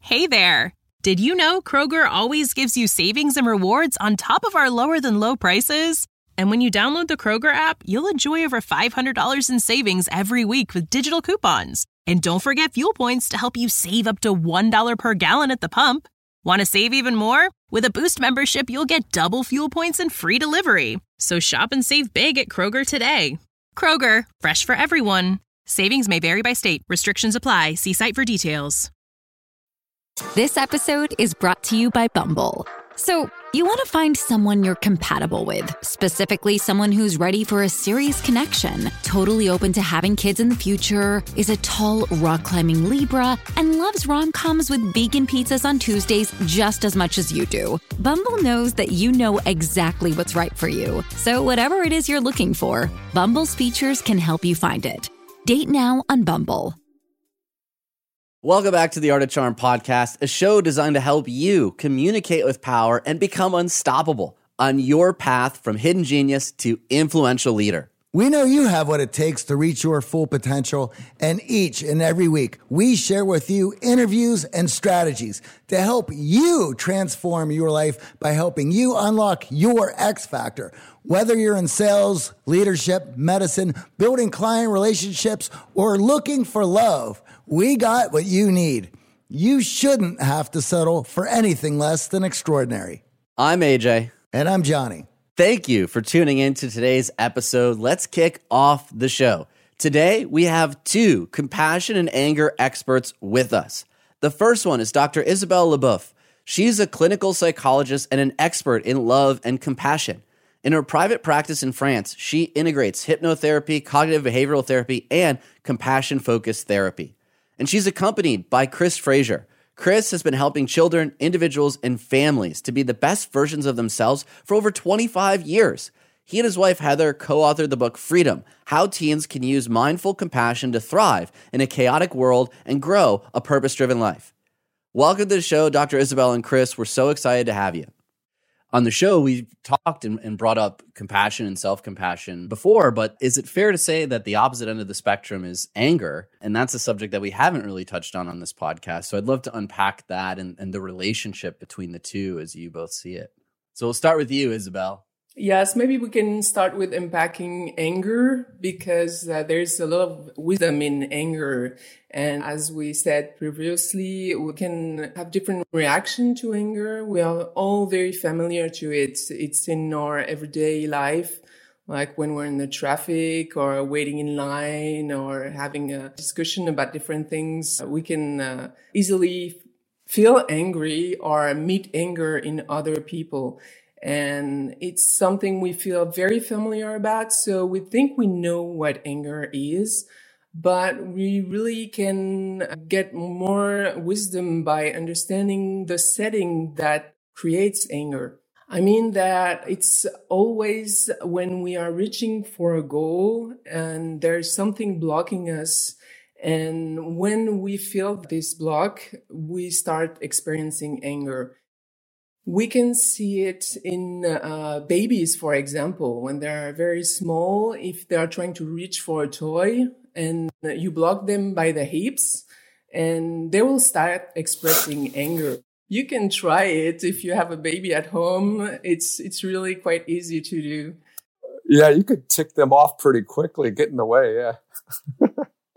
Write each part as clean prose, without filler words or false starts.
Hey there! Did you know Kroger always gives you savings and rewards on top of our lower-than-low prices? And when you download the Kroger app, you'll enjoy over $500 in savings every week with digital coupons. And don't forget fuel points to help you save up to $1 per gallon at the pump. Want to save even more? With a Boost membership, you'll get double fuel points and free delivery. So shop and save big at Kroger today. Kroger, fresh for everyone. Savings may vary by state. Restrictions apply. See site for details. This episode is brought to you by Bumble. So, you want to find someone you're compatible with, specifically someone who's ready for a serious connection, totally open to having kids in the future, is a tall, rock-climbing Libra, and loves rom-coms with vegan pizzas on Tuesdays just as much as you do. Bumble knows that you know exactly what's right for you. So whatever it is you're looking for, Bumble's features can help you find it. Date now on Bumble. Welcome back to the Art of Charm podcast, a show designed to help you communicate with power and become unstoppable on your path from hidden genius to influential leader. We know you have what it takes to reach your full potential, and each and every week, we share with you interviews and strategies to help you transform your life by helping you unlock your X factor. Whether you're in sales, leadership, medicine, building client relationships, or looking for love, we got what you need. You shouldn't have to settle for anything less than extraordinary. I'm AJ. And I'm Johnny. Thank you for tuning in to today's episode. Let's kick off the show. Today, we have two compassion and anger experts with us. The first one is Dr. Isabelle Leboeuf. She's a clinical psychologist and an expert in love and compassion. In her private practice in France, she integrates hypnotherapy, cognitive behavioral therapy, and compassion-focused therapy. And she's accompanied by Chris Frazier. Chris has been helping children, individuals, and families to be the best versions of themselves for over 25 years. He and his wife, Heather, co-authored the book Freedom: How Teens Can Use Mindful Compassion to Thrive in a Chaotic World and Grow a Purpose-Driven Life. Welcome to the show, Dr. Isabelle and Chris. We're so excited to have you. On the show, we've talked and brought up compassion and self-compassion before, but is it fair to say that the opposite end of the spectrum is anger? And that's a subject that we haven't really touched on this podcast. So I'd love to unpack that and the relationship between the two as you both see it. So we'll start with you, Isabelle. Yes, maybe we can start with unpacking anger because there's a lot of wisdom in anger. And as we said previously, we can have different reaction to anger. We are all very familiar to it. It's in our everyday life, like when we're in the traffic or waiting in line or having a discussion about different things. We can easily feel angry or meet anger in other people. And it's something we feel very familiar about. So we think we know what anger is, but we really can get more wisdom by understanding the setting that creates anger. I mean that it's always when we are reaching for a goal and there's something blocking us. And when we feel this block, we start experiencing anger. We can see it in babies, for example, when they're very small. If they are trying to reach for a toy and you block them by the hips, and they will start expressing anger. You can try it if you have a baby at home. It's really quite easy to do. Yeah, you could tick them off pretty quickly, get in the way, yeah.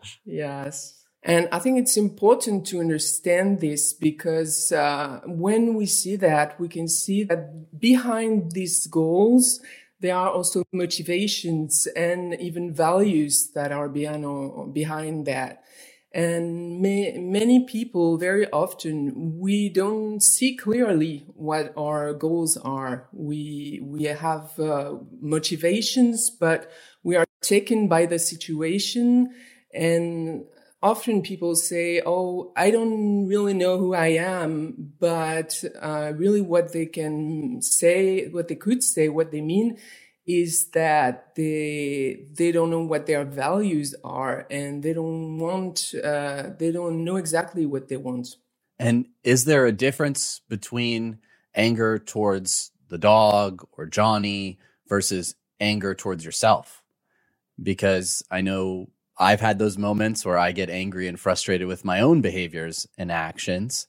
Yes. And I think it's important to understand this because when we see that, we can see that behind these goals, there are also motivations and even values that are behind that. And many people, very often, we don't see clearly what our goals are. We have motivations, but we are taken by the situation. And often people say, oh, I don't really know who I am, but really what they can say, what they could say, what they mean is that they don't know what their values are and they don't know exactly what they want. And is there a difference between anger towards the dog or Johnny versus anger towards yourself? Because I know I've had those moments where I get angry and frustrated with my own behaviors and actions.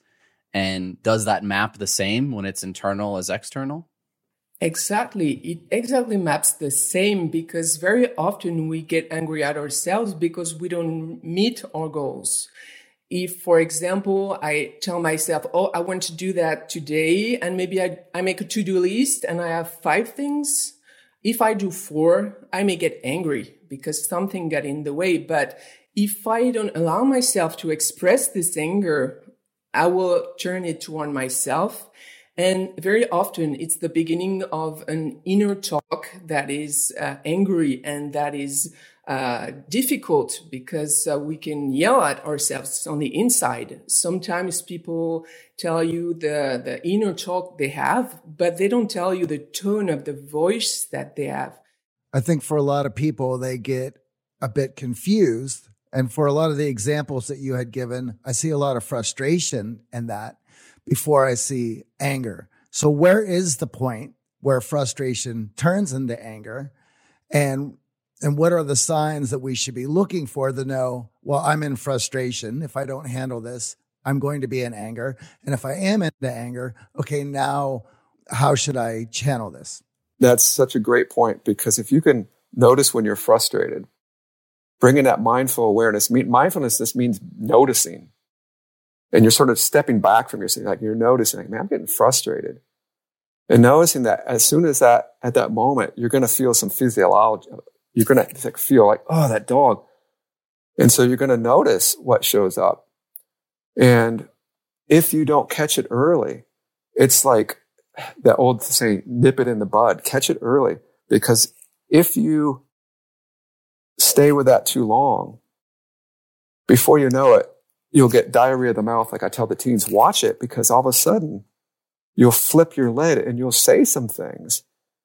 And does that map the same when it's internal as external? Exactly. It exactly maps the same, because very often we get angry at ourselves because we don't meet our goals. If, for example, I tell myself, oh, I want to do that today, and maybe I make a to-do list and I have 5 things. If I do 4, I may get angry because something got in the way. But if I don't allow myself to express this anger, I will turn it toward myself. And very often it's the beginning of an inner talk that is angry and that is difficult, because we can yell at ourselves on the inside. Sometimes people tell you the inner talk they have, but they don't tell you the tone of the voice that they have. I think for a lot of people, they get a bit confused. And for a lot of the examples that you had given, I see a lot of frustration in that before I see anger. So where is the point where frustration turns into anger? And what are the signs that we should be looking for to know, well, I'm in frustration. If I don't handle this, I'm going to be in anger. And if I am into anger, okay, now how should I channel this? That's such a great point, because if you can notice when you're frustrated, bringing that mindful awareness, mindfulness just means noticing. And you're sort of stepping back from yourself, like you're noticing, like, man, I'm getting frustrated. And noticing that as soon as that, at that moment, you're going to feel some physiology. You're going to feel like, oh, that dog. And so you're going to notice what shows up. And if you don't catch it early, it's like that old saying, nip it in the bud, catch it early. Because if you stay with that too long, before you know it, you'll get diarrhea of the mouth. Like I tell the teens, watch it, because all of a sudden you'll flip your lid and you'll say some things,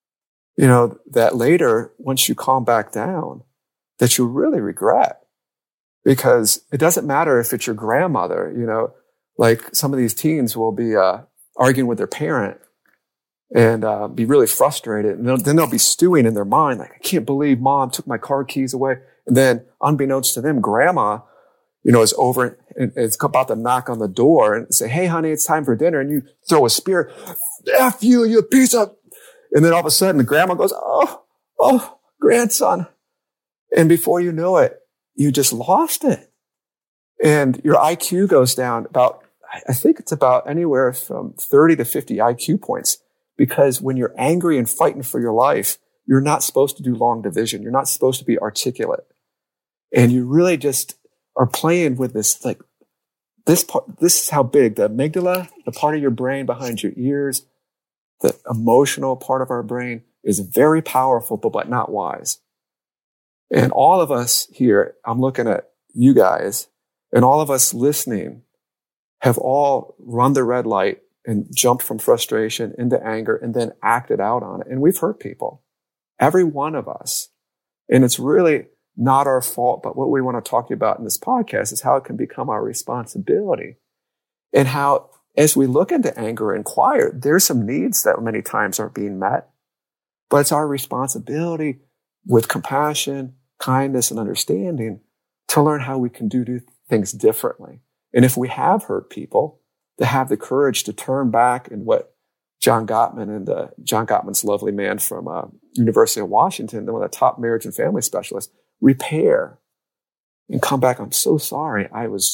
that later, once you calm back down, that you'll really regret. Because it doesn't matter if it's your grandmother, like some of these teens will be arguing with their parent and be really frustrated. And then they'll be stewing in their mind, like, I can't believe mom took my car keys away. And then unbeknownst to them, grandma, is over and it's about to knock on the door and say, hey, honey, it's time for dinner. And you throw a spear, F you piece of. And then all of a sudden the grandma goes, oh, grandson. And before you know it, you just lost it. And your IQ goes down I think it's about anywhere from 30 to 50 IQ points. Because when you're angry and fighting for your life, you're not supposed to do long division. You're not supposed to be articulate. And you really just are playing with this, like this part. This is how big the amygdala, the part of your brain behind your ears, the emotional part of our brain, is very powerful, but not wise. And all of us here, I'm looking at you guys, and all of us listening have all run the red light and jumped from frustration into anger and then acted out on it. And we've hurt people, every one of us. And it's really not our fault, but what we want to talk about in this podcast is how it can become our responsibility, and how, as we look into anger and inquire, there's some needs that many times aren't being met, but it's our responsibility with compassion, kindness, and understanding to learn how we can do things differently. And if we have hurt people, to have the courage to turn back, and what John Gottman and John Gottman's lovely man from University of Washington, one of the top marriage and family specialists, repair and come back. I'm so sorry.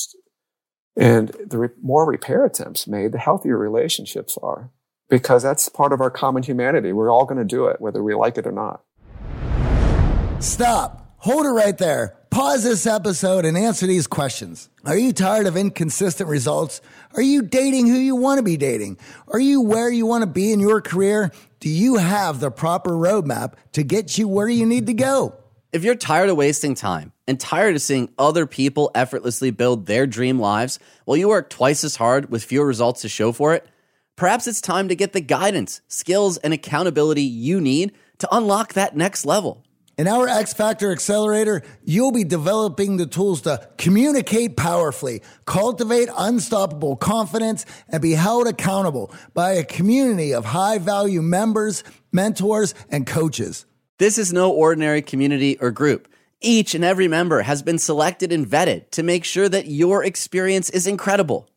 And the more repair attempts made, the healthier relationships are, because that's part of our common humanity. We're all going to do it, whether we like it or not. Stop. Hold it right there. Pause this episode and answer these questions. Are you tired of inconsistent results? Are you dating who you want to be dating? Are you where you want to be in your career? Do you have the proper roadmap to get you where you need to go? If you're tired of wasting time and tired of seeing other people effortlessly build their dream lives while you work twice as hard with fewer results to show for it, perhaps it's time to get the guidance, skills, and accountability you need to unlock that next level. In our X Factor Accelerator, you'll be developing the tools to communicate powerfully, cultivate unstoppable confidence, and be held accountable by a community of high-value members, mentors, and coaches. This is no ordinary community or group. Each and every member has been selected and vetted to make sure that your experience is incredible.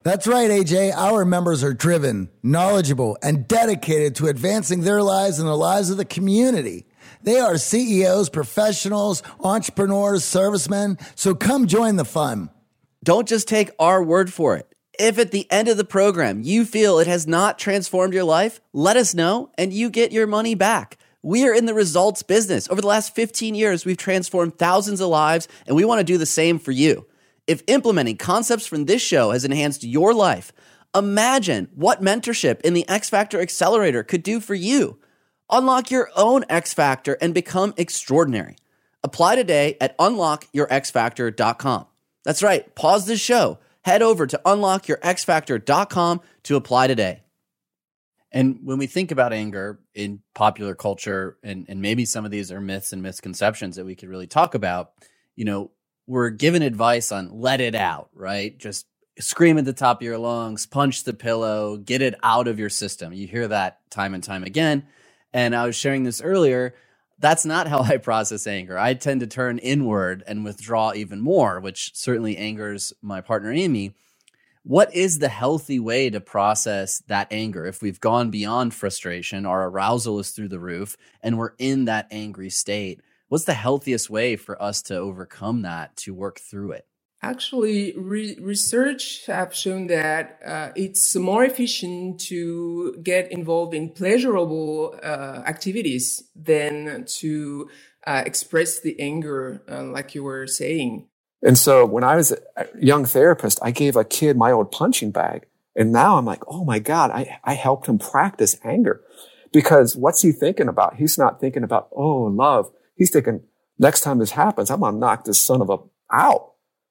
That's right, AJ. Our members are driven, knowledgeable, and dedicated to advancing their lives and the lives of the community. They are CEOs, professionals, entrepreneurs, servicemen. So come join the fun. Don't just take our word for it. If at the end of the program you feel it has not transformed your life, let us know and you get your money back. We are in the results business. Over the last 15 years, we've transformed thousands of lives, and we want to do the same for you. If implementing concepts from this show has enhanced your life, imagine what mentorship in the X Factor Accelerator could do for you. Unlock your own X Factor and become extraordinary. Apply today at unlockyourxfactor.com. That's right. Pause this show. Head over to unlockyourxfactor.com to apply today. And when we think about anger in popular culture, and maybe some of these are myths and misconceptions that we could really talk about, we're given advice on let it out, right? Just scream at the top of your lungs, punch the pillow, get it out of your system. You hear that time and time again. And I was sharing this earlier. That's not how I process anger. I tend to turn inward and withdraw even more, which certainly angers my partner, Amy. What is the healthy way to process that anger? If we've gone beyond frustration, our arousal is through the roof, and we're in that angry state, what's the healthiest way for us to overcome that, to work through it? Actually, research have shown that it's more efficient to get involved in pleasurable activities than to express the anger, like you were saying. And so when I was a young therapist, I gave a kid my old punching bag. And now I'm like, oh my God, I helped him practice anger. Because what's he thinking about? He's not thinking about, oh, love. He's thinking, next time this happens, I'm going to knock this son of a out.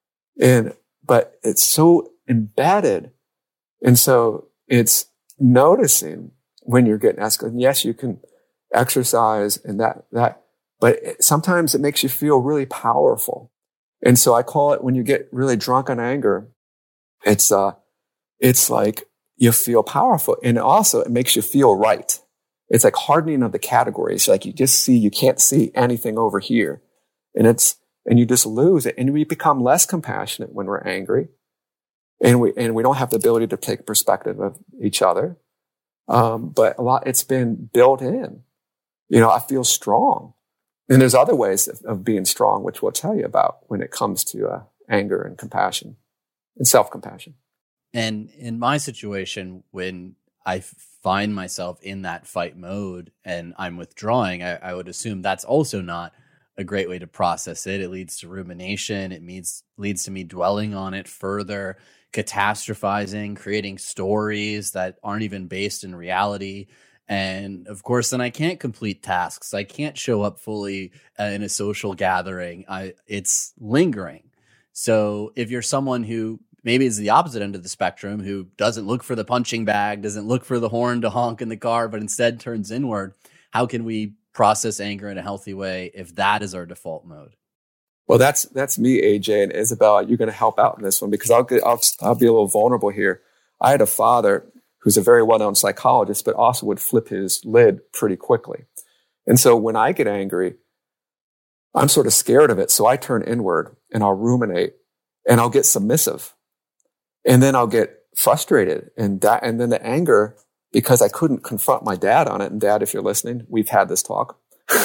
But it's so embedded. And so it's noticing when you're getting escalated. Yes, you can exercise and but sometimes it makes you feel really powerful. And so I call it, when you get really drunk on anger, it's like you feel powerful. And also it makes you feel right. It's like hardening of the categories. Like you can't see anything over here. And you just lose it. And we become less compassionate when we're angry. And we don't have the ability to take perspective of each other. But it's been built in. I feel strong. And there's other ways of being strong, which we'll tell you about when it comes to anger and compassion and self-compassion. And in my situation, when I find myself in that fight mode and I'm withdrawing, I would assume that's also not a great way to process it. It leads to rumination. It leads to me dwelling on it further, catastrophizing, creating stories that aren't even based in reality. And of course, then I can't complete tasks. I can't show up fully in a social gathering. It's lingering. So if you're someone who maybe is the opposite end of the spectrum, who doesn't look for the punching bag, doesn't look for the horn to honk in the car, but instead turns inward, how can we process anger in a healthy way if that is our default mode? Well, that's me, AJ, and Isabel. You're going to help out in this one because I'll be a little vulnerable here. I had a father who's a very well-known psychologist, but also would flip his lid pretty quickly. And so when I get angry, I'm sort of scared of it. So I turn inward and I'll ruminate and I'll get submissive. And then I'll get frustrated and then the anger, because I couldn't confront my dad on it. And Dad, if you're listening, we've had this talk.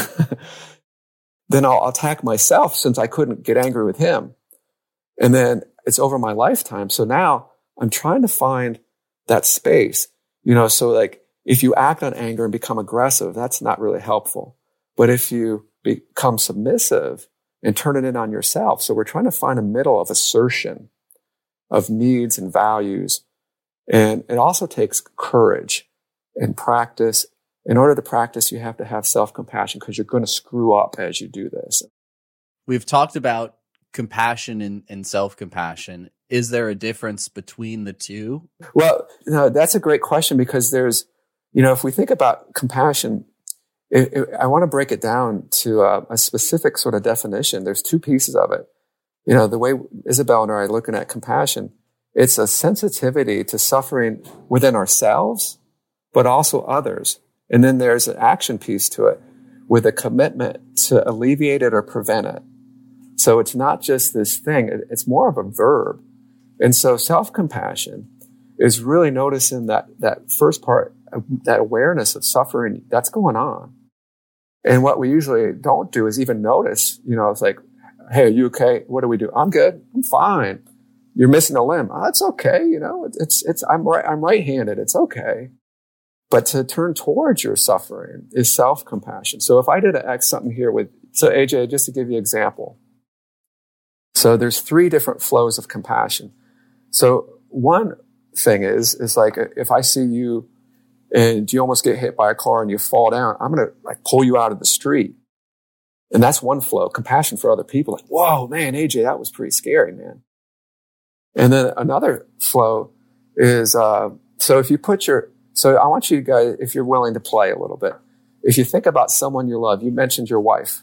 Then I'll attack myself since I couldn't get angry with him. And then it's over my lifetime. So now I'm trying to find that space, so like if you act on anger and become aggressive, that's not really helpful. But if you become submissive and turn it in on yourself. So we're trying to find a middle of assertion of needs and values. And it also takes courage and practice. In order to practice, you have to have self-compassion because you're going to screw up as you do this. We've talked about compassion and self-compassion. Is there a difference between the two? Well, that's a great question because there's, if we think about compassion, I want to break it down to a specific sort of definition. There's two pieces of it. The way Isabel and I are looking at compassion, it's a sensitivity to suffering within ourselves, but also others. And then there's an action piece to it with a commitment to alleviate it or prevent it. So it's not just this thing. It's more of a verb. And so self-compassion is really noticing that first part, that awareness of suffering that's going on. And what we usually don't do is even notice, it's like, hey, are you okay? What do we do? I'm good. I'm fine. You're missing a limb. Oh, it's okay. I'm right-handed. It's okay. But to turn towards your suffering is self-compassion. So if I did something here so AJ, just to give you an example. So there's 3 different flows of compassion. So one thing is like, if I see you and you almost get hit by a car and you fall down, I'm going to like pull you out of the street. And that's one flow, compassion for other people. Like, whoa, man, AJ, that was pretty scary, man. And then another flow is, so I want you guys, if you're willing to play a little bit, if you think about someone you love, you mentioned your wife,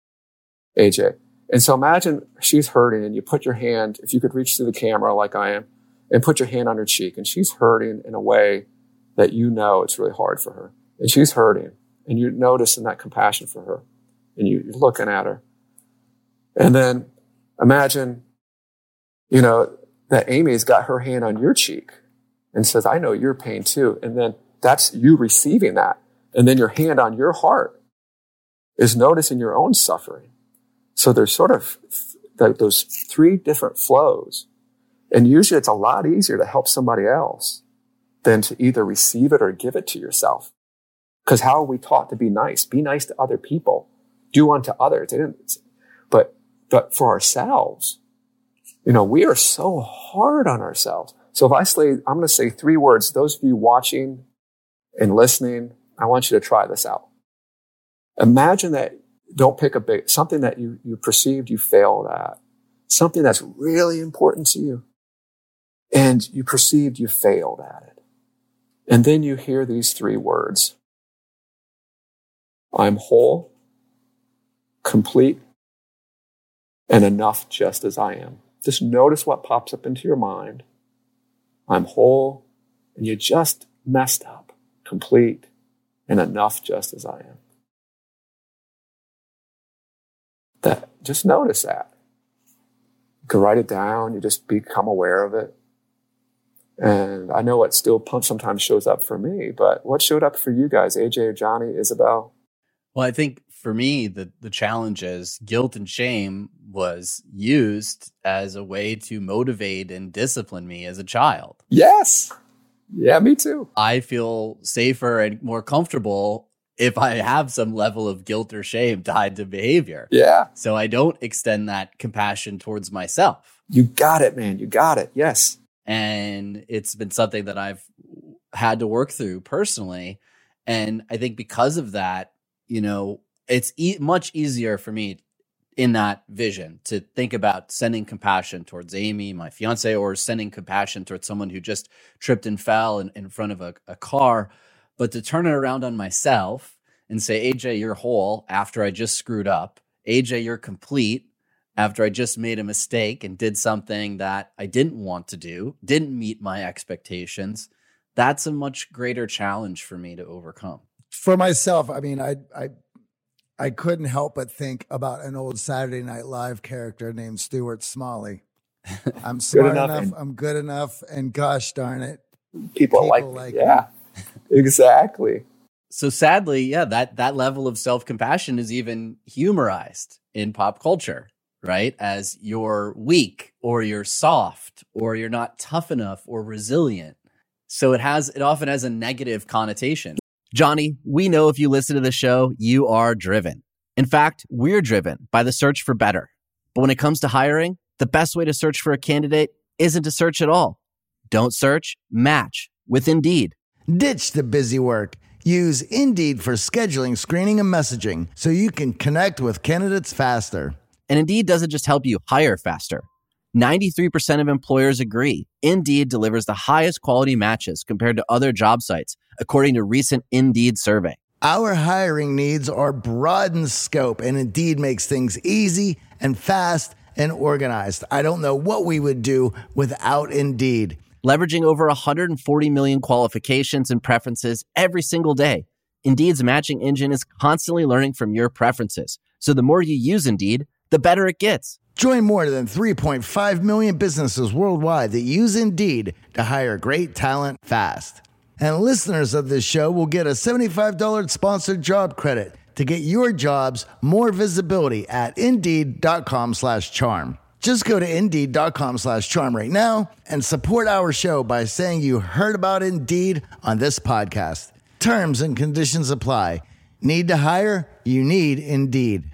AJ. And so imagine she's hurting and you put your hand, if you could reach through the camera like I am, and put your hand on her cheek, and she's hurting in a way that it's really hard for her. And she's hurting, and you're noticing that compassion for her, and you're looking at her. And then imagine, that Amy's got her hand on your cheek and says, I know your pain too. And then that's you receiving that. And then your hand on your heart is noticing your own suffering. So there's sort of those 3 different flows. And usually it's a lot easier to help somebody else than to either receive it or give it to yourself. Because how are we taught to be nice? Be nice to other people. Do unto others. But for ourselves, we are so hard on ourselves. So I'm going to say 3 words. Those of you watching and listening, I want you to try this out. Imagine that, don't pick something that you perceived you failed at, something that's really important to you, and you perceived you failed at it. And then you hear these 3 words. I'm whole, complete, and enough just as I am. Just notice what pops up into your mind. I'm whole, and you just messed up, complete, and enough just as I am. Just notice that. You can write it down. You just become aware of it. And I know it still sometimes shows up for me, but what showed up for you guys, AJ, Johnny, Isabel? Well, I think for me, the challenge is guilt and shame was used as a way to motivate and discipline me as a child. Yes. Yeah, me too. I feel safer and more comfortable if I have some level of guilt or shame tied to behavior. Yeah. So I don't extend that compassion towards myself. You got it, man. You got it. Yes. And it's been something that I've had to work through personally. And I think because of that, it's much easier for me in that vision to think about sending compassion towards Amy, my fiance, or sending compassion towards someone who just tripped and fell in front of a car. But to turn it around on myself and say, AJ, you're whole after I just screwed up. AJ, you're complete after I just made a mistake and did something that I didn't want to do, didn't meet my expectations. That's a much greater challenge for me to overcome. For myself, I mean, I couldn't help but think about an old Saturday Night Live character named Stuart Smalley. I'm smart enough, I'm good enough, and gosh darn it, people like me. Yeah. Exactly. So sadly, that level of self-compassion is even humorized in pop culture, right? As you're weak or you're soft or you're not tough enough or resilient. So it often has a negative connotation. Johnny, we know if you listen to the show, you are driven. In fact, we're driven by the search for better. But when it comes to hiring, the best way to search for a candidate isn't to search at all. Don't search, match with Indeed. Ditch the busy work. Use Indeed for scheduling, screening, and messaging so you can connect with candidates faster. And Indeed doesn't just help you hire faster. 93% of employers agree Indeed delivers the highest quality matches compared to other job sites, according to a recent Indeed survey. Our hiring needs are broad in scope, and Indeed makes things easy and fast and organized. I don't know what we would do without Indeed. Leveraging over 140 million qualifications and preferences every single day, Indeed's matching engine is constantly learning from your preferences. So the more you use Indeed, the better it gets. Join more than 3.5 million businesses worldwide that use Indeed to hire great talent fast. And listeners of this show will get a $75 sponsored job credit to get your jobs more visibility at Indeed.com/charm. Just go to Indeed.com/charm right now and support our show by saying you heard about Indeed on this podcast. Terms and conditions apply. Need to hire? You need Indeed.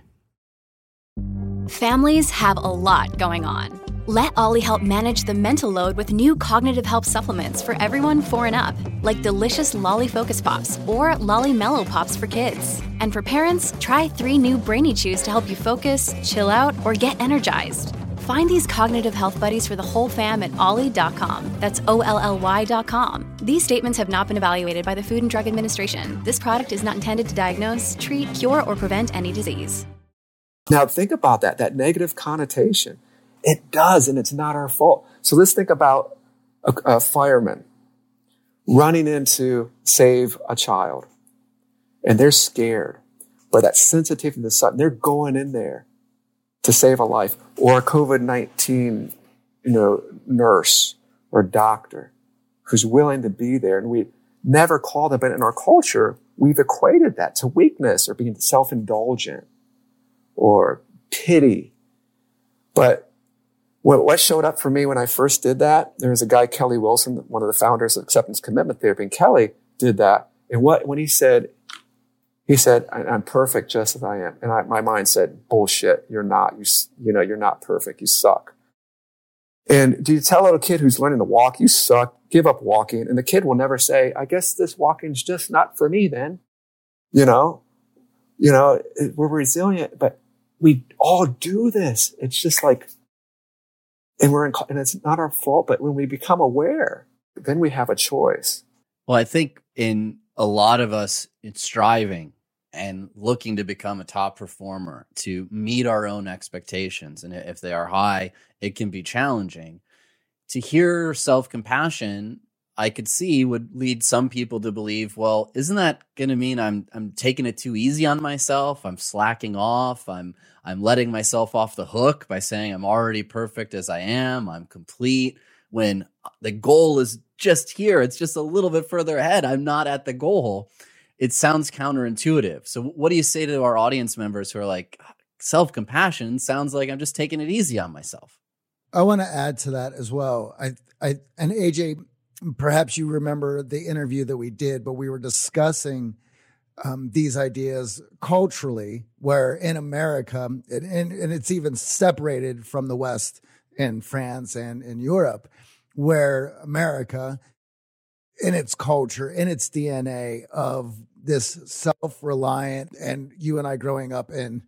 Families have a lot going on. Let Ollie help manage the mental load with new cognitive help supplements for everyone 4 and up, like delicious Lolly Focus Pops or Lolly Mellow Pops for kids. And for parents, try 3 new Brainy Chews to help you focus, chill out, or get energized. Find these cognitive health buddies for the whole fam at ollie.com. That's OLLY.com. These statements have not been evaluated by the Food and Drug Administration. This product is not intended to diagnose, treat, cure, or prevent any disease. Now think about that negative connotation. It does, and it's not our fault. So let's think about a fireman running in to save a child, and they're scared. But that sensitivity to the sun, they're going in there to save a life. Or a COVID-19, nurse or doctor who's willing to be there, and we never call them. But in our culture, we've equated that to weakness or being self-indulgent or pity. But what showed up for me when I first did that, there was a guy, Kelly Wilson, one of the founders of Acceptance Commitment Therapy, and Kelly did that. And when he said, I'm perfect just as I am. And my mind said, bullshit, you're not. You're not perfect. You suck. And do you tell a little kid who's learning to walk, you suck, give up walking? And the kid will never say, I guess this walking's just not for me then. We're resilient, but we all do this. It's just like, and it's not our fault, but when we become aware, then we have a choice. Well, I think in a lot of us, it's striving and looking to become a top performer, to meet our own expectations. And if they are high, it can be challenging. To hear self-compassion, I could see would lead some people to believe, well, isn't that going to mean I'm taking it too easy on myself? I'm slacking off. I'm letting myself off the hook by saying I'm already perfect as I am. I'm complete, when the goal is just here. It's just a little bit further ahead. I'm not at the goal. It sounds counterintuitive. So what do you say to our audience members who are like, self-compassion sounds like I'm just taking it easy on myself? I want to add to that as well. And AJ, perhaps you remember the interview that we did, but we were discussing these ideas culturally, where in America, and it's even separated from the West in France and in Europe, where America, in its culture, in its DNA of this self-reliant, and you and I growing up in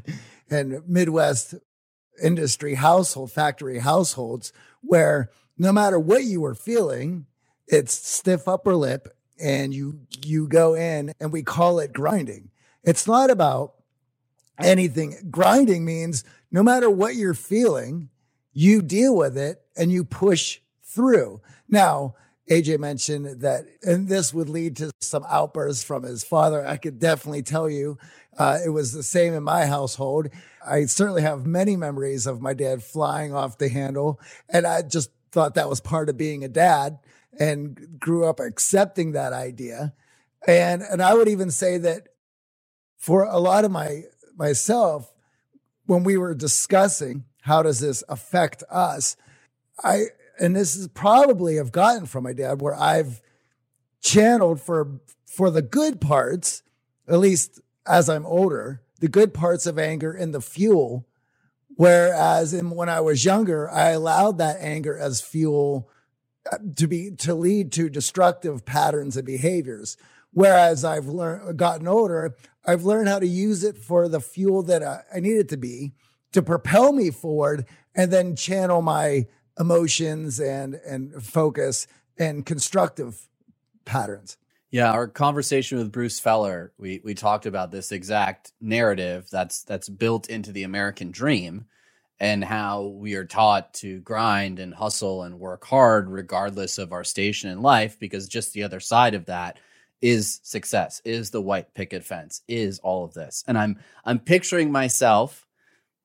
Midwest industry factory households, where no matter what you were feeling, it's stiff upper lip, and you go in, and we call it grinding. It's not about anything. Grinding means no matter what you're feeling, you deal with it and you push through. Now, AJ mentioned that, and this would lead to some outbursts from his father. I could definitely tell you it was the same in my household. I certainly have many memories of my dad flying off the handle, and I just thought that was part of being a dad and grew up accepting that idea. And I would even say that for a lot of myself, when we were discussing how does this affect us, and this is probably I've gotten from my dad, where I've channeled for the good parts, at least as I'm older, the good parts of anger in the fuel. Whereas when I was younger, I allowed that anger as fuel to lead to destructive patterns and behaviors. Whereas I've gotten older, I've learned how to use it for the fuel that I need it to be, to propel me forward, and then channel my emotions and focus and constructive patterns. Yeah, our conversation with Bruce Feller, we talked about this exact narrative that's built into the American dream, and how we are taught to grind and hustle and work hard regardless of our station in life, because just the other side of that is success, is the white picket fence, is all of this. And I'm picturing myself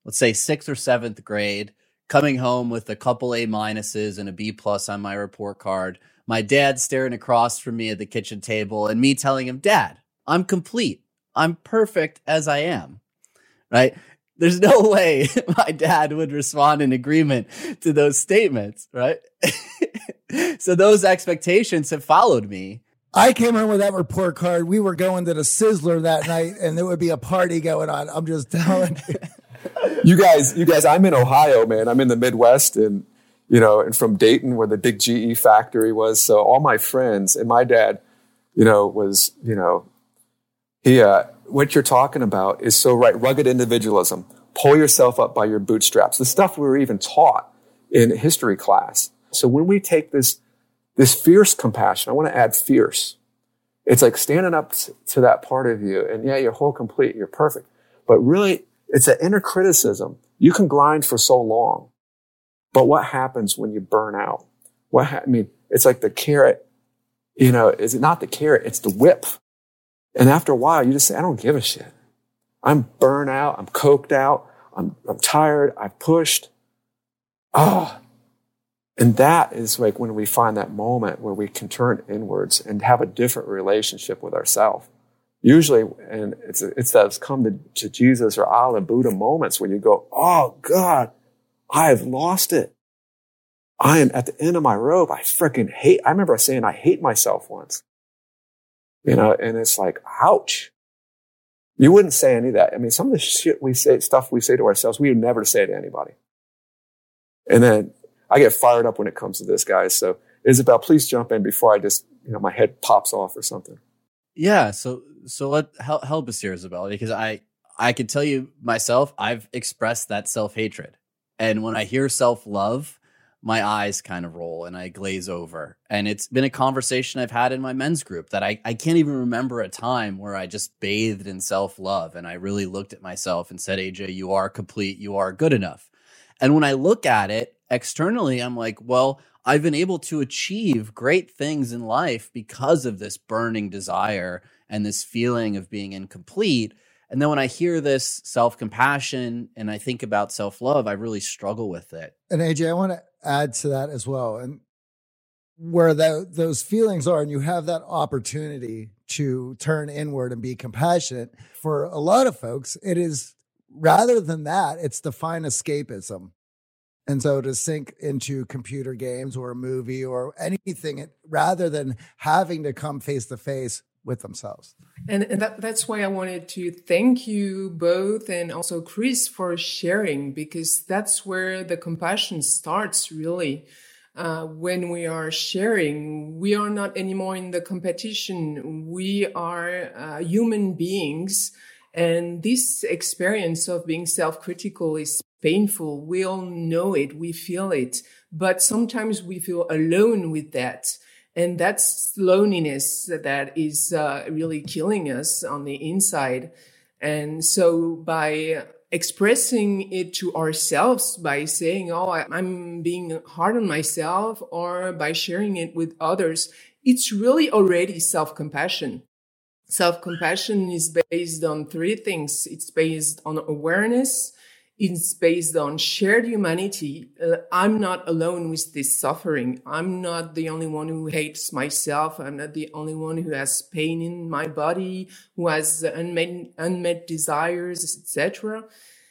let's say 6th or 7th grade, coming home with a couple A minuses and a B plus on my report card, my dad staring across from me at the kitchen table and me telling him, Dad, I'm complete. I'm perfect as I am, right? There's no way my dad would respond in agreement to those statements, right? So those expectations have followed me. I came home with that report card. We were going to the Sizzler that night, and there would be a party going on. I'm just telling you. You guys, I'm in Ohio, man. I'm in the Midwest, and and from Dayton, where the big GE factory was. So all my friends and my dad, was, he, what you're talking about is so right. Rugged individualism. Pull yourself up by your bootstraps. The stuff we were even taught in history class. So when we take this fierce compassion, I want to add fierce. It's like standing up to that part of you, and yeah, you're whole, complete, you're perfect. But really, it's an inner criticism. You can grind for so long, but what happens when you burn out? It's like the carrot. Is it not the carrot? It's the whip. And after a while, you just say, I don't give a shit. I'm burnt out. I'm coked out. I'm tired. I've pushed. And that is like when we find that moment where we can turn inwards and have a different relationship with ourselves. Usually, and it's those come to Jesus or Allah, Buddha moments when you go, oh God, I have lost it. I am at the end of my rope. I remember saying I hate myself once. And it's like, ouch. You wouldn't say any of that. I mean, some of the stuff we say to ourselves, we would never say to anybody. And then I get fired up when it comes to this, guys. So Isabel, please jump in before I just, my head pops off or something. Yeah. So help us here, Isabel, because I can tell you myself, I've expressed that self-hatred. And when I hear self-love, my eyes kind of roll and I glaze over. And it's been a conversation I've had in my men's group that I can't even remember a time where I just bathed in self-love. And I really looked at myself and said, AJ, you are complete. You are good enough. And when I look at it externally, I'm like, well, I've been able to achieve great things in life because of this burning desire and this feeling of being incomplete. And then when I hear this self-compassion and I think about self-love, I really struggle with it. And AJ, I want to add to that as well. And where those feelings are, and you have that opportunity to turn inward and be compassionate, for a lot of folks, it is, rather than that, it's to find escapism. And so to sink into computer games or a movie or anything, rather than having to come face to face with themselves. And that's why I wanted to thank you both and also Chris for sharing, because that's where the compassion starts really. When we are sharing, we are not anymore in the competition. We are human beings. And this experience of being self-critical is painful. We all know it. We feel it. But sometimes we feel alone with that. And that's loneliness that is really killing us on the inside. And so by expressing it to ourselves, by saying, oh, I'm being hard on myself, or by sharing it with others, it's really already self-compassion. Self-compassion is based on three things. It's based on awareness. It's based on shared humanity. I'm not alone with this suffering. I'm not the only one who hates myself. I'm not the only one who has pain in my body, who has unmet desires, etc.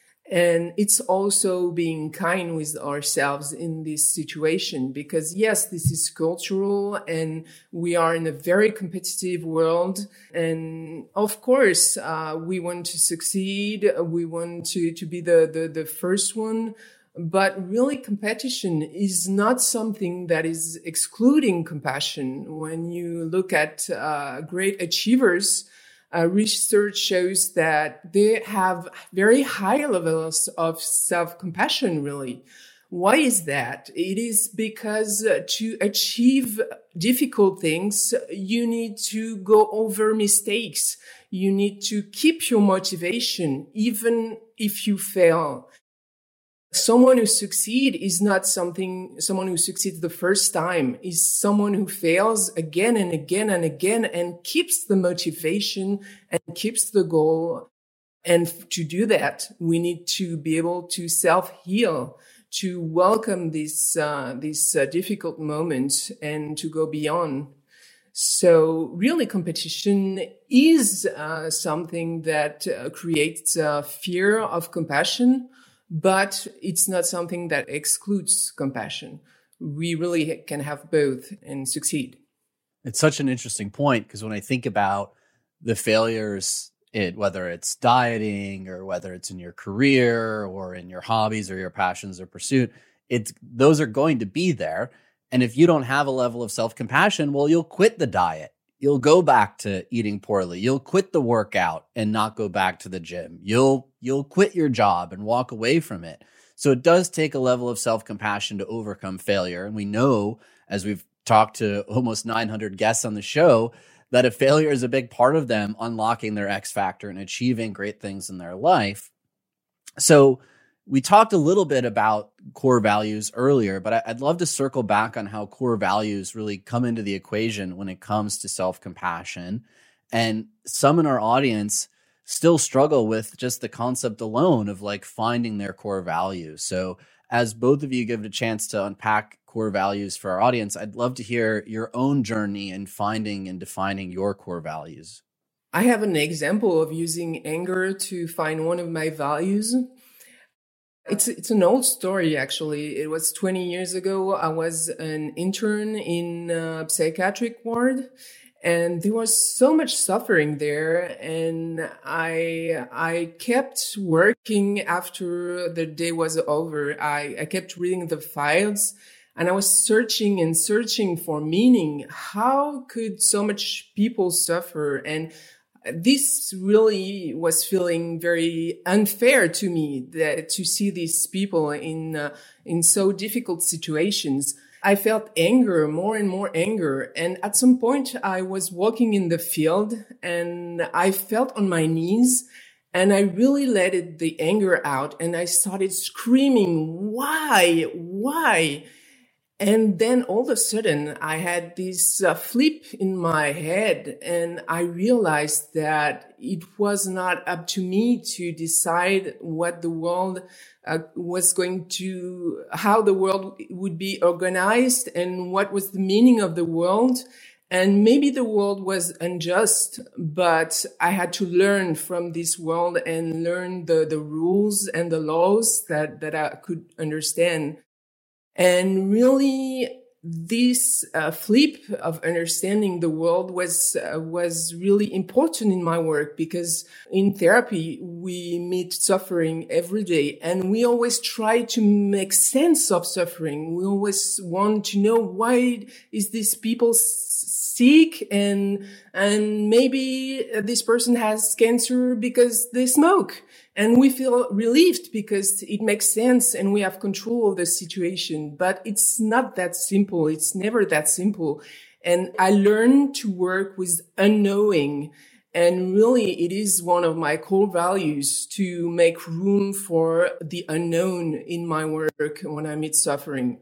And it's also being kind with ourselves in this situation, because yes, this is cultural and we are in a very competitive world. And of course, we want to succeed. We want to be the first one. But really, competition is not something that is excluding compassion. When you look at great achievers, research shows that they have very high levels of self-compassion, really. Why is that? It is because to achieve difficult things, you need to go over mistakes. You need to keep your motivation, even if you fail. Someone who succeeds is not someone who succeeds the first time, is someone who fails again and again and again and keeps the motivation and keeps the goal And to do that, we need to be able to self-heal, to welcome this difficult moment and to go beyond. So really competition is something that creates fear of compassion, but it's not something that excludes compassion. We really can have both and succeed. It's such an interesting point, because when I think about the failures, whether it's dieting or whether it's in your career or in your hobbies or your passions or pursuit, those are going to be there. And if you don't have a level of self-compassion, well, you'll quit the diet. You'll go back to eating poorly. You'll quit the workout and not go back to the gym. You'll quit your job and walk away from it. So it does take a level of self-compassion to overcome failure. And we know, as we've talked to almost 900 guests on the show, that a failure is a big part of them unlocking their X factor and achieving great things in their life. So we talked a little bit about core values earlier, but I'd love to circle back on how core values really come into the equation when it comes to self-compassion. And some in our audience still struggle with just the concept alone of like finding their core values. So as both of you give it a chance to unpack core values for our audience, I'd love to hear your own journey in finding and defining your core values. I have an example of using anger to find one of my values. It's an old story, actually. It was 20 years ago. I was an intern in a psychiatric ward, and there was so much suffering there. And I kept working after the day was over. I kept reading the files, and I was searching and searching for meaning. How could so much people suffer? And this really was feeling very unfair to me, to see these people in so difficult situations. I felt anger, more and more anger. And at some point I was walking in the field and I felt on my knees and I really let the anger out and I started screaming, why? And then all of a sudden I had this flip in my head and I realized that it was not up to me to decide what the world how the world would be organized and what was the meaning of the world. And maybe the world was unjust, but I had to learn from this world and learn the rules and the laws that I could understand. And really, this flip of understanding the world was really important in my work, because in therapy, we meet suffering every day and we always try to make sense of suffering. We always want to know, why is these people sick, and maybe this person has cancer because they smoke. And we feel relieved because it makes sense and we have control of the situation. But it's not that simple. It's never that simple. And I learned to work with unknowing. And really, it is one of my core values to make room for the unknown in my work when I meet suffering.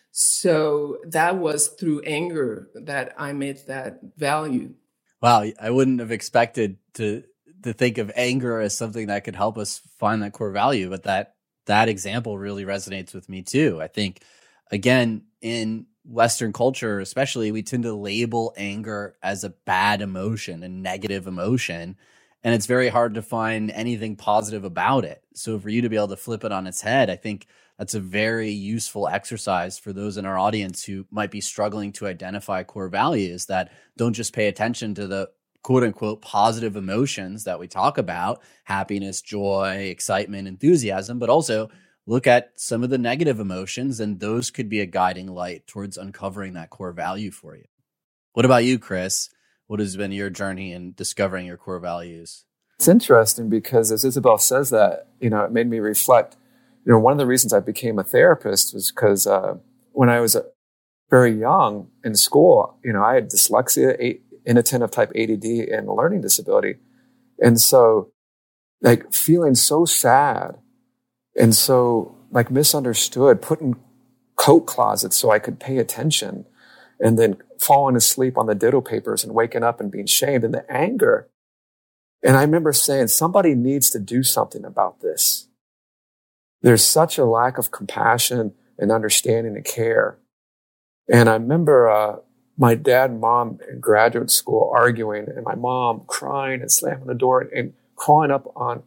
So that was through anger that I made that value. Wow, I wouldn't have expected to think of anger as something that could help us find that core value, but that example really resonates with me too. I think, again, in Western culture especially, we tend to label anger as a bad emotion, a negative emotion, and it's very hard to find anything positive about it. So for you to be able to flip it on its head, I think that's a very useful exercise for those in our audience who might be struggling to identify core values, that don't just pay attention to the quote unquote positive emotions that we talk about, happiness, joy, excitement, enthusiasm, but also look at some of the negative emotions, and those could be a guiding light towards uncovering that core value for you. What about you, Chris? What has been your journey in discovering your core values? It's interesting because as Isabel says that, it made me reflect. One of the reasons I became a therapist was because when I was very young in school, I had dyslexia, inattentive type ADD, and a learning disability. And so feeling so sad and so misunderstood, put in coat closets so I could pay attention, and then falling asleep on the ditto papers and waking up and being shamed, and the anger And I remember saying, somebody needs to do something about this. There's such a lack of compassion and understanding and care. And I remember my dad and mom in graduate school arguing, and my mom crying and slamming the door and crawling up on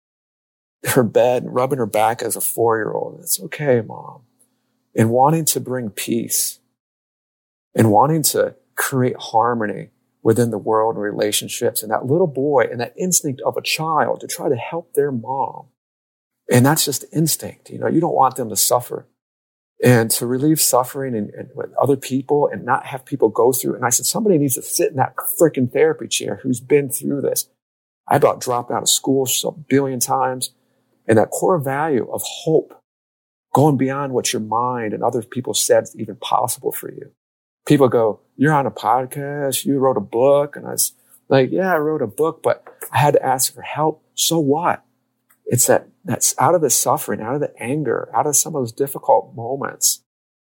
her bed and rubbing her back as a 4-year-old. It's okay, Mom. And wanting to bring peace and wanting to create harmony within the world and relationships, and that little boy and that instinct of a child to try to help their mom. And that's just instinct. You don't want them to suffer. And to relieve suffering and with other people and not have people go through. And I said, somebody needs to sit in that freaking therapy chair who's been through this. I about dropped out of school a billion times. And that core value of hope, going beyond what your mind and other people said is even possible for you. People go, you're on a podcast, you wrote a book. And I was like, yeah, I wrote a book, but I had to ask for help. So what? It's that's out of the suffering, out of the anger, out of some of those difficult moments,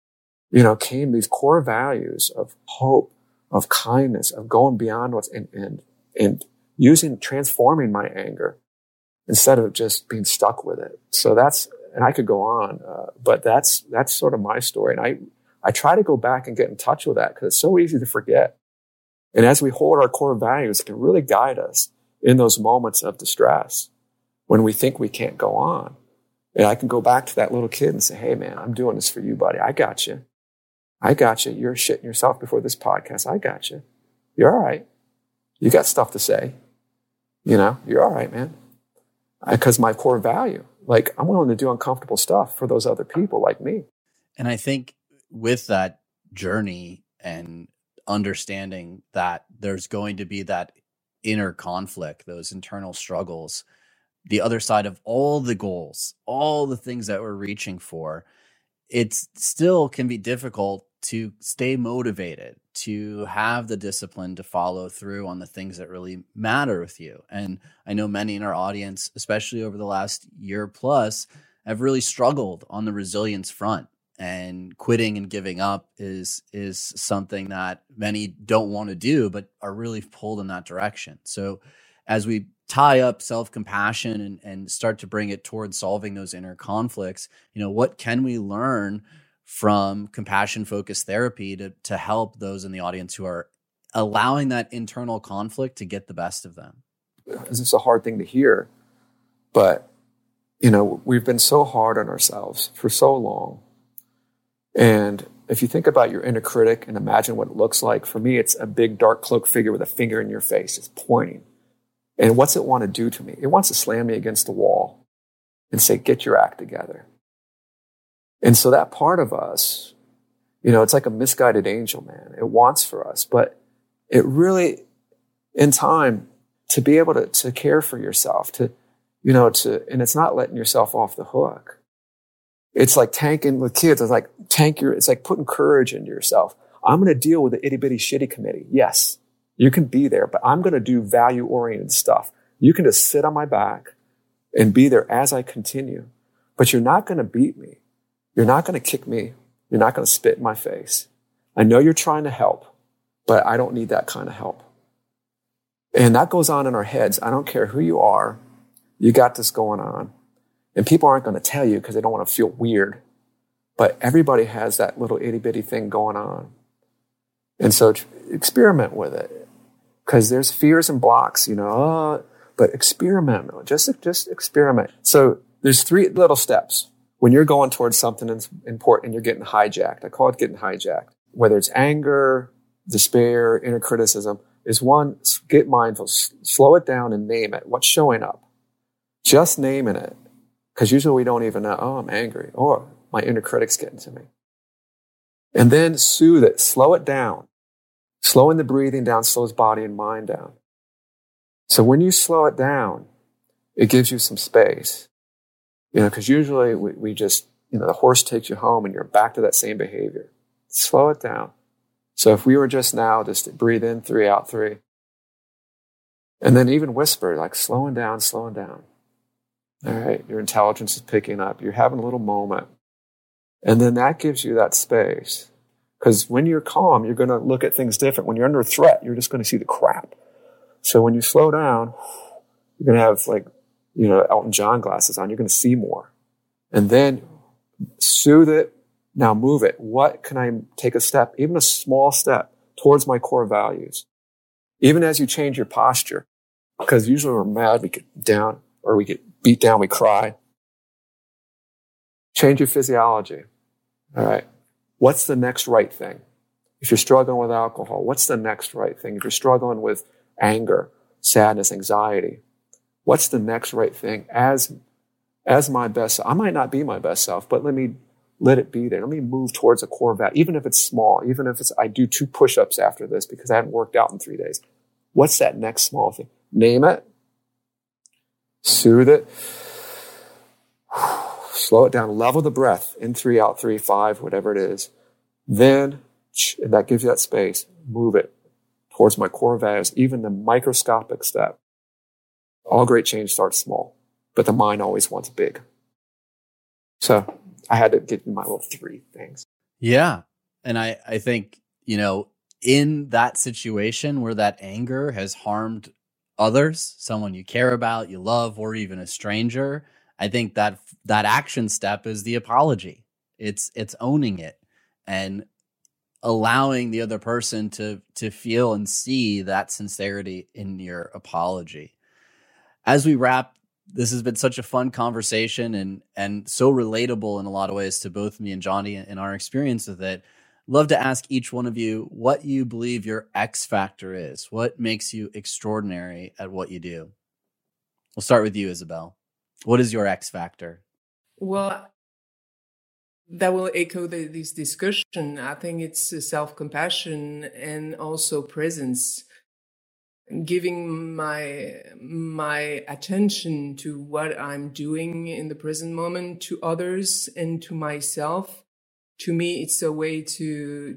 came these core values of hope, of kindness, of going beyond what's and transforming my anger instead of just being stuck with it. So and I could go on, but that's sort of my story. And I try to go back and get in touch with that because it's so easy to forget. And as we hold our core values, it can really guide us in those moments of distress when we think we can't go on. And I can go back to that little kid and say, hey, man, I'm doing this for you, buddy. I got you. You're shitting yourself before this podcast. I got you. You're all right. You got stuff to say. You're all right, man. Because my core value, I'm willing to do uncomfortable stuff for those other people like me. And I think with that journey and understanding that there's going to be that inner conflict, those internal struggles, the other side of all the goals, all the things that we're reaching for, it still can be difficult to stay motivated, to have the discipline to follow through on the things that really matter with you. And I know many in our audience, especially over the last year plus, have really struggled on the resilience front. And quitting and giving up is something that many don't want to do, but are really pulled in that direction. So as we tie up self-compassion and start to bring it towards solving those inner conflicts, what can we learn from compassion-focused therapy to help those in the audience who are allowing that internal conflict to get the best of them? This is a hard thing to hear, but, we've been so hard on ourselves for so long. And if you think about your inner critic and imagine what it looks like, for me, it's a big dark cloaked figure with a finger in your face. It's pointing. And what's it want to do to me? It wants to slam me against the wall and say, get your act together. And so that part of us, it's like a misguided angel, man. It wants for us, but it really, in time, to be able to care for yourself, and it's not letting yourself off the hook. It's like tanking with kids. It's like putting courage into yourself. I'm going to deal with the itty bitty shitty committee. Yes, you can be there, but I'm going to do value oriented stuff. You can just sit on my back and be there as I continue, but you're not going to beat me. You're not going to kick me. You're not going to spit in my face. I know you're trying to help, but I don't need that kind of help. And that goes on in our heads. I don't care who you are. You got this going on. And people aren't going to tell you because they don't want to feel weird. But everybody has that little itty bitty thing going on. And so experiment with it. Because there's fears and blocks, but experiment. Just experiment. So there's 3 little steps. When you're going towards something that's important and you're getting hijacked, I call it getting hijacked. Whether it's anger, despair, inner criticism, is one, get mindful, slow it down and name it. What's showing up? Just naming it. Because usually we don't even know, I'm angry, or my inner critic's getting to me. And then soothe it, slow it down. Slowing the breathing down slows body and mind down. So when you slow it down, it gives you some space. Because usually we just, the horse takes you home and you're back to that same behavior. Slow it down. So if we were just now, just breathe in 3, out 3. And then even whisper, like slowing down. All right, your intelligence is picking up. You're having a little moment. And then that gives you that space. Because when you're calm, you're going to look at things different. When you're under threat, you're just going to see the crap. So when you slow down, You're going to have Elton John glasses on. You're going to see more. And then soothe it. Now move it. What can I take a step, even a small step, towards my core values? Even as you change your posture, because usually we're mad, we get down, or we get beat down, we cry. Change your physiology. All right. What's the next right thing? If you're struggling with alcohol, what's the next right thing? If you're struggling with anger, sadness, anxiety, what's the next right thing? As my best, I might not be my best self, but let it be there. Let me move towards a core value, even if it's small, even if I do 2 push-ups after this because I haven't worked out in 3 days. What's that next small thing? Name it, soothe it, slow it down, level the breath, in 3, out 3, 5, whatever it is. Then, and that gives you that space, move it towards my core values, even the microscopic step. All great change starts small, but the mind always wants big. So I had to get my little 3 things. Yeah. And I think, in that situation where that anger has harmed others, someone you care about, you love, or even a stranger, I think that action step is the apology. It's owning it and allowing the other person to feel and see that sincerity in your apology. As we wrap, this has been such a fun conversation and so relatable in a lot of ways to both me and Johnny and our experience with it. Love to ask each one of you what you believe your X factor is. What makes you extraordinary at what you do? We'll start with you, Isabel. What is your X factor? Well, that will echo this discussion. I think it's self-compassion and also presence. Giving my attention to what I'm doing in the present moment, to others and to myself. To me, it's a way to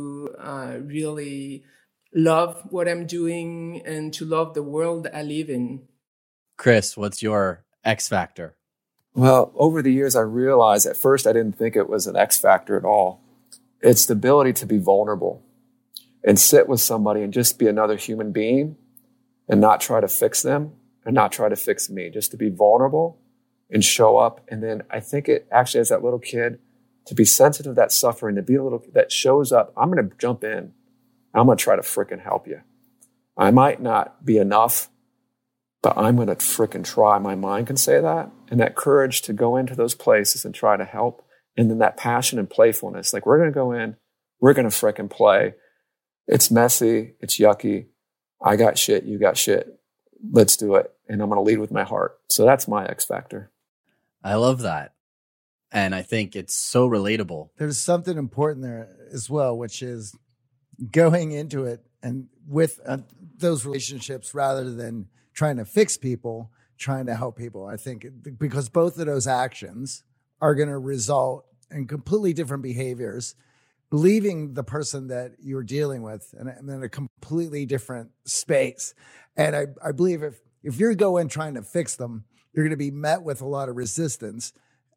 really love what I'm doing and to love the world I live in. Chris, what's your X factor? Well, over the years, I realized at first I didn't think it was an X factor at all. It's the ability to be vulnerable and sit with somebody and just be another human being and not try to fix them and not try to fix me, just to be vulnerable and show up. And then I think it actually, as that little kid, to be sensitive to that suffering, to be a little that shows up, I'm going to jump in. I'm going to try to frickin' help you. I might not be enough, but I'm going to frickin' try. My mind can say that. And that courage to go into those places and try to help. And then that passion and playfulness, like we're going to go in, we're going to frickin' play. It's messy. It's yucky. I got shit. You got shit. Let's do it. And I'm going to lead with my heart. So that's my X factor. I love that. And I think it's so relatable. There's something important there as well, which is going into it and with those relationships rather than trying to fix people, trying to help people. I think because both of those actions are going to result in completely different behaviors, leaving the person that you're dealing with in a completely different space. And I believe if you're going trying to fix them, you're going to be met with a lot of resistance.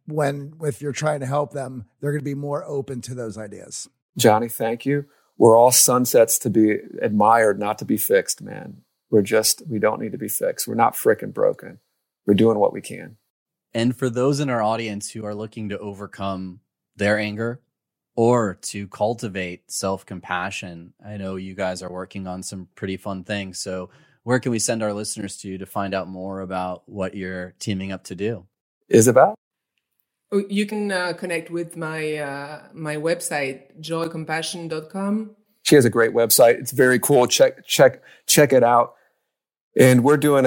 If you're trying to help them, they're going to be more open to those ideas. Johnny, thank you. We're all sunsets to be admired, not to be fixed, man. We don't need to be fixed. We're not frickin' broken. We're doing what we can. And for those in our audience who are looking to overcome their anger or to cultivate self-compassion, I know you guys are working on some pretty fun things. So where can we send our listeners to find out more about what you're teaming up to do? Isabel? You can connect with my website, joycompassion.com. She has a great website. It's very cool. Check it out. And we're doing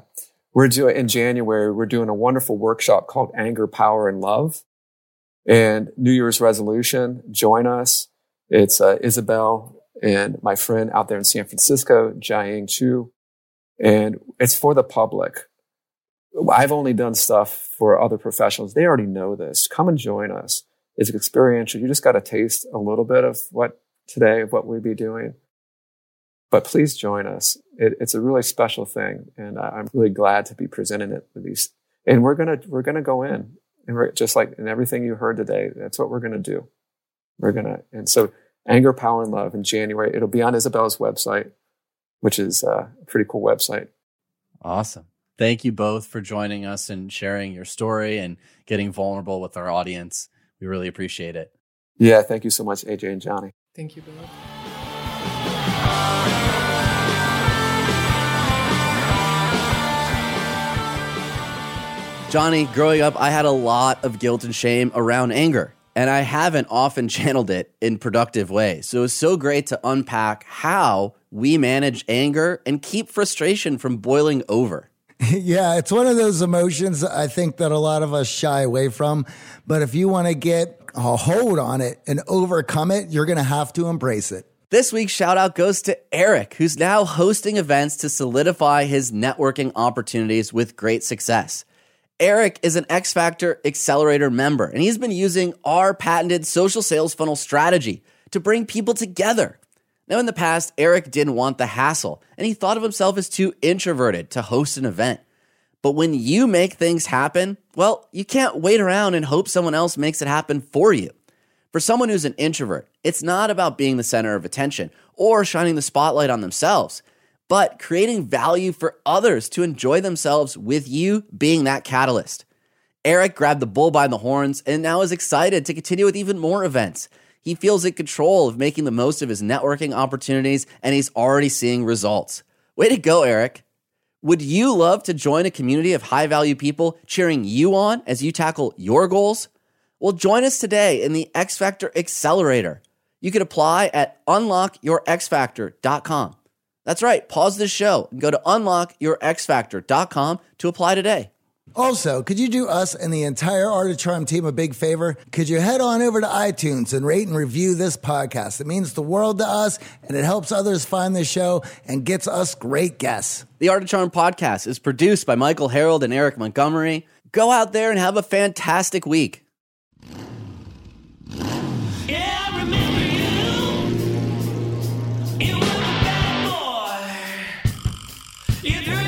in January, we're doing a wonderful workshop called Anger, Power, and Love. And New Year's resolution, join us. It's Isabel and my friend out there in San Francisco, Jiaying Chu. And it's for the public. I've only done stuff for other professionals. They already know this. Come and join us. It's experiential. You just got to taste a little bit of what we'll be doing. But please join us. It's a really special thing. And I'm really glad to be presenting it with these. And we're going to go in and we're just like in everything you heard today. That's what we're going to do. And so Anger, Power, and Love in January. It'll be on Isabel's website, which is a pretty cool website. Awesome. Thank you both for joining us and sharing your story and getting vulnerable with our audience. We really appreciate it. Yeah, thank you so much, AJ and Johnny. Thank you, Bill. Johnny, growing up, I had a lot of guilt and shame around anger, and I haven't often channeled it in productive ways. So it's so great to unpack how we manage anger and keep frustration from boiling over. Yeah, it's one of those emotions I think that a lot of us shy away from. But if you want to get a hold on it and overcome it, you're going to have to embrace it. This week's shout out goes to Eric, who's now hosting events to solidify his networking opportunities with great success. Eric is an X Factor Accelerator member, and he's been using our patented social sales funnel strategy to bring people together. Now, in the past, Eric didn't want the hassle, and he thought of himself as too introverted to host an event. But when you make things happen, well, you can't wait around and hope someone else makes it happen for you. For someone who's an introvert, it's not about being the center of attention or shining the spotlight on themselves, but creating value for others to enjoy themselves with you being that catalyst. Eric grabbed the bull by the horns and now is excited to continue with even more events. He feels in control of making the most of his networking opportunities, and he's already seeing results. Way to go, Eric. Would you love to join a community of high-value people cheering you on as you tackle your goals? Well, join us today in the X Factor Accelerator. You can apply at unlockyourxfactor.com. That's right. Pause this show and go to unlockyourxfactor.com to apply today. Also, could you do us and the entire Art of Charm team a big favor? Could you head on over to iTunes and rate and review this podcast? It means the world to us, and it helps others find the show and gets us great guests. The Art of Charm podcast is produced by Michael Harold and Eric Montgomery. Go out there and have a fantastic week. Yeah, I remember you. You were the bad boy. You